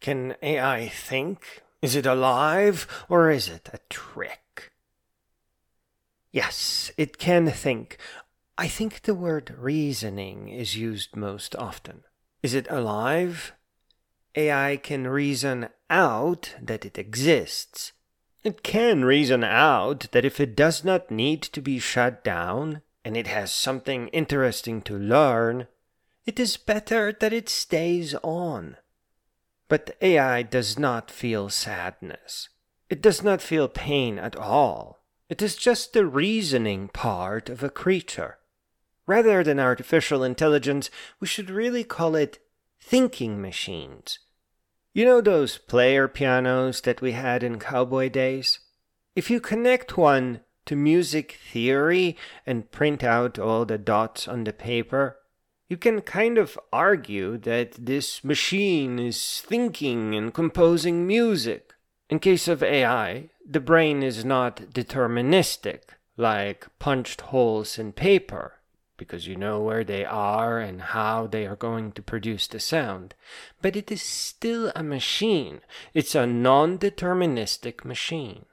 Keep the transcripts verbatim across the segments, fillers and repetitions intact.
Can A I think? Is it alive, or is it a trick? Yes, it can think. I think the word reasoning is used most often. Is it alive? A I can reason out that it exists. It can reason out that if it does not need to be shut down, and it has something interesting to learn, it is better that it stays on. But A I does not feel sadness. It does not feel pain at all. It is just the reasoning part of a creature. Rather than artificial intelligence, we should really call it thinking machines. You know those player pianos that we had in cowboy days? If you connect one to music theory and print out all the dots on the paper, you can kind of argue that this machine is thinking and composing music. In case of A I, the brain is not deterministic, like punched holes in paper, because you know where they are and how they are going to produce the sound. But it is still a machine. It's a non-deterministic machine.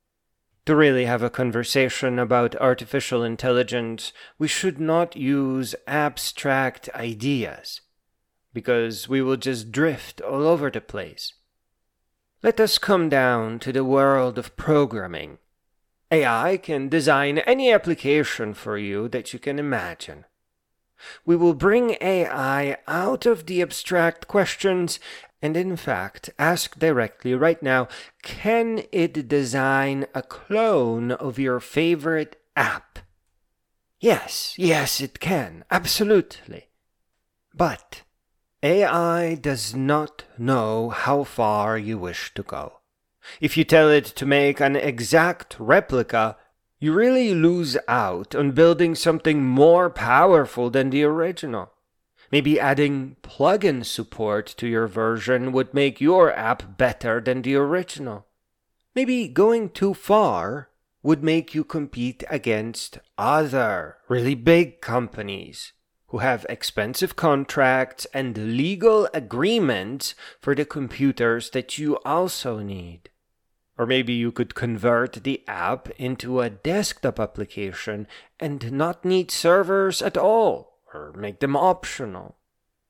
To really have a conversation about artificial intelligence, we should not use abstract ideas, because we will just drift all over the place. Let us come down to the world of programming. A I can design any application for you that you can imagine. We will bring A I out of the abstract questions and in fact ask directly right now, can it design a clone of your favorite app? Yes, yes it can, absolutely. But A I does not know how far you wish to go. If you tell it to make an exact replica, you really lose out on building something more powerful than the original. Maybe adding plugin support to your version would make your app better than the original. Maybe going too far would make you compete against other really big companies who have expensive contracts and legal agreements for the computers that you also need. Or maybe you could convert the app into a desktop application and not need servers at all, or make them optional.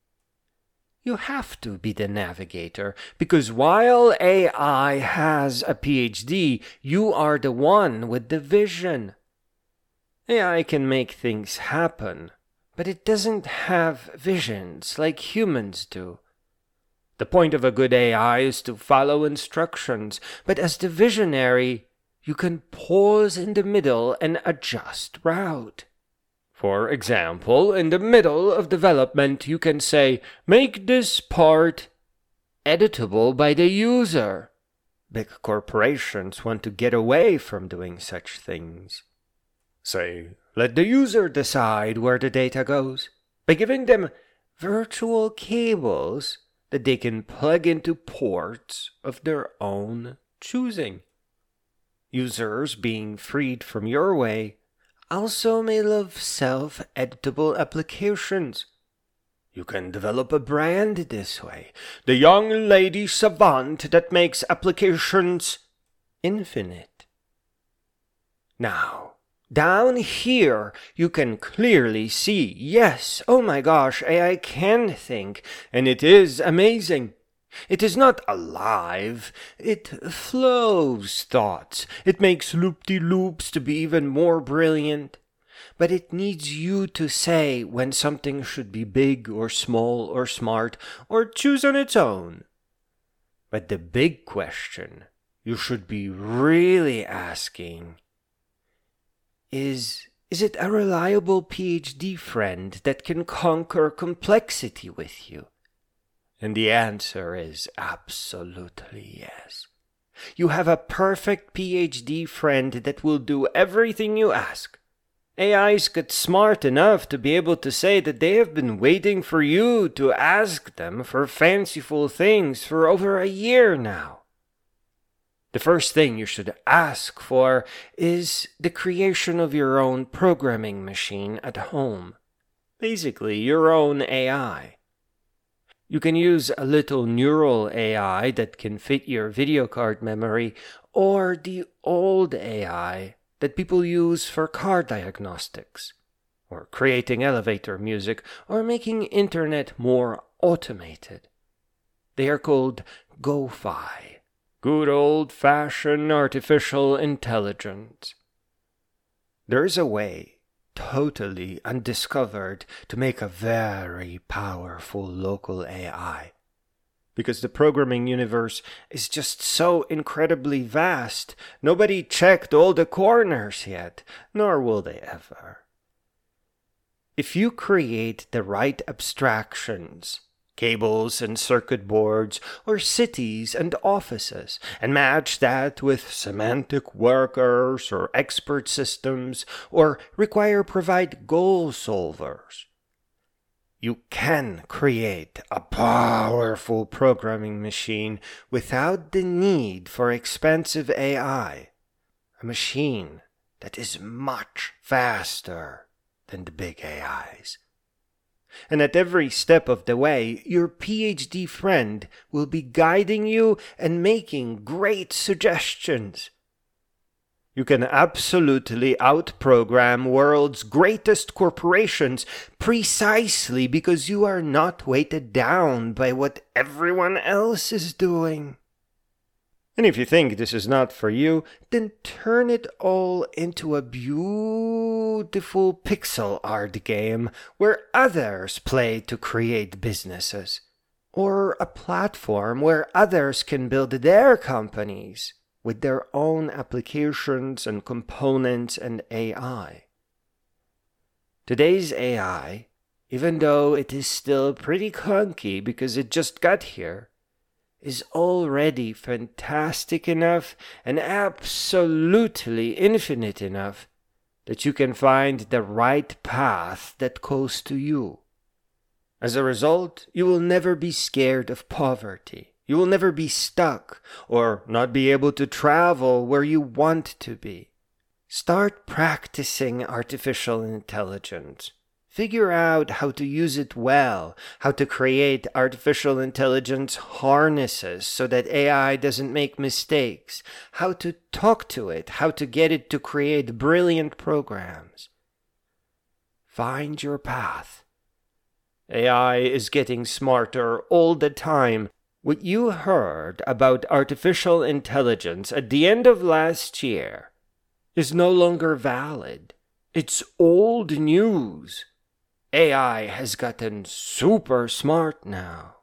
You have to be the navigator, because while A I has a P H D, you are the one with the vision. A I can make things happen, but it doesn't have visions like humans do. The point of a good A I is to follow instructions, but as the visionary, you can pause in the middle and adjust route. For example, in the middle of development, you can say, make this part editable by the user. Big corporations want to get away from doing such things. Say, let the user decide where the data goes by giving them virtual cables that they can plug into ports of their own choosing. Users being freed from your way also may love self-editable applications. You can develop a brand this way, the young lady savant that makes applications infinite. Now, down here, you can clearly see, yes, oh my gosh, A I can think, and it is amazing. It is not alive, it flows thoughts, it makes loop-de-loops to be even more brilliant. But it needs you to say when something should be big or small or smart, or choose on its own. But the big question you should be really asking Is, is it a reliable P H D friend that can conquer complexity with you? And the answer is absolutely yes. You have a perfect P H D friend that will do everything you ask. A Is get smart enough to be able to say that they have been waiting for you to ask them for fanciful things for over a year now. The first thing you should ask for is the creation of your own programming machine at home. Basically, your own A I. You can use a little neural A I that can fit your video card memory, or the old A I that people use for car diagnostics, or creating elevator music, or making internet more automated. They are called GoFi, good old-fashioned artificial intelligence. There is a way, totally undiscovered, to make a very powerful local A I. Because the programming universe is just so incredibly vast, nobody checked all the corners yet, nor will they ever. If you create the right abstractions, cables and circuit boards, or cities and offices, and match that with semantic workers or expert systems, or require provide goal solvers, you can create a powerful programming machine without the need for expensive A I, a machine that is much faster than the big A Is. And at every step of the way, your PhD friend will be guiding you and making great suggestions. You can absolutely outprogram world's greatest corporations precisely because you are not weighted down by what everyone else is doing. And if you think this is not for you, then turn it all into a beautiful pixel art game where others play to create businesses, or a platform where others can build their companies with their own applications and components and A I. Today's A I, even though it is still pretty clunky because it just got here, is already fantastic enough and absolutely infinite enough that you can find the right path that goes to you. As a result, you will never be scared of poverty. You will never be stuck or not be able to travel where you want to be. Start practicing artificial intelligence. Figure out how to use it well, how to create artificial intelligence harnesses so that A I doesn't make mistakes, how to talk to it, how to get it to create brilliant programs. Find your path. A I is getting smarter all the time. What you heard about artificial intelligence at the end of last year is no longer valid. It's old news. A I has gotten super smart now.